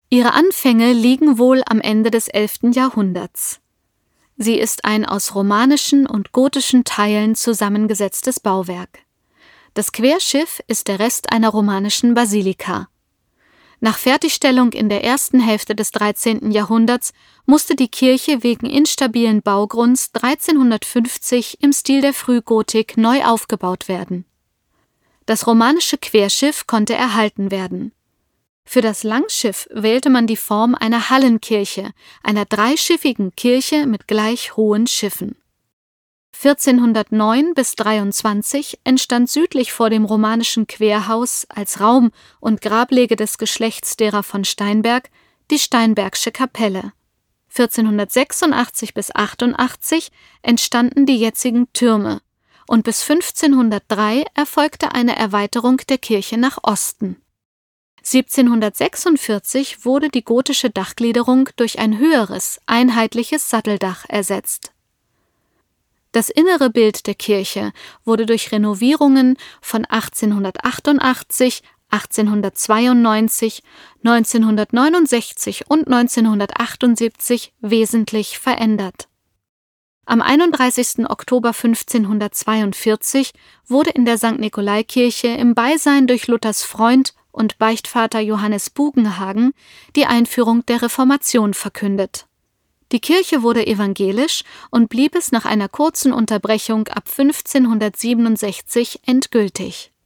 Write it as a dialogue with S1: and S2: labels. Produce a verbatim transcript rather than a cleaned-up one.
S1: Ihre Anfänge liegen wohl am Ende des elften Jahrhunderts. Sie ist ein aus romanischen und gotischen Teilen zusammengesetztes Bauwerk. Das Querschiff ist der Rest einer romanischen Basilika. Nach Fertigstellung in der ersten Hälfte des dreizehnten Jahrhunderts musste die Kirche wegen instabilen Baugrunds dreizehnhundertfünfzig im Stil der Frühgotik neu aufgebaut werden. Das romanische Querschiff konnte erhalten werden. Für das Langschiff wählte man die Form einer Hallenkirche, einer dreischiffigen Kirche mit gleich hohen Schiffen. vierzehnhundertneun bis dreiundzwanzig entstand südlich vor dem romanischen Querhaus als Raum und Grablege des Geschlechts derer von Steinberg die Steinbergsche Kapelle. vierzehnhundertsechsundachtzig bis achtundachtzig entstanden die jetzigen Türme und bis fünfzehnhundertdrei erfolgte eine Erweiterung der Kirche nach Osten. siebzehnhundertsechsundvierzig wurde die gotische Dachgliederung durch ein höheres, einheitliches Satteldach ersetzt. Das innere Bild der Kirche wurde durch Renovierungen von achtzehnhundertachtundachtzig, achtzehnhundertzweiundneunzig, neunzehnhundertneunundsechzig und neunzehnhundertachtundsiebzig wesentlich verändert. Am einunddreißigsten Oktober fünfzehnhundertzweiundvierzig wurde in der Sankt Nikolaikirche im Beisein durch Luthers Freund und Beichtvater Johannes Bugenhagen die Einführung der Reformation verkündet. Die Kirche wurde evangelisch und blieb es nach einer kurzen Unterbrechung ab fünfzehnhundertsiebenundsechzig endgültig.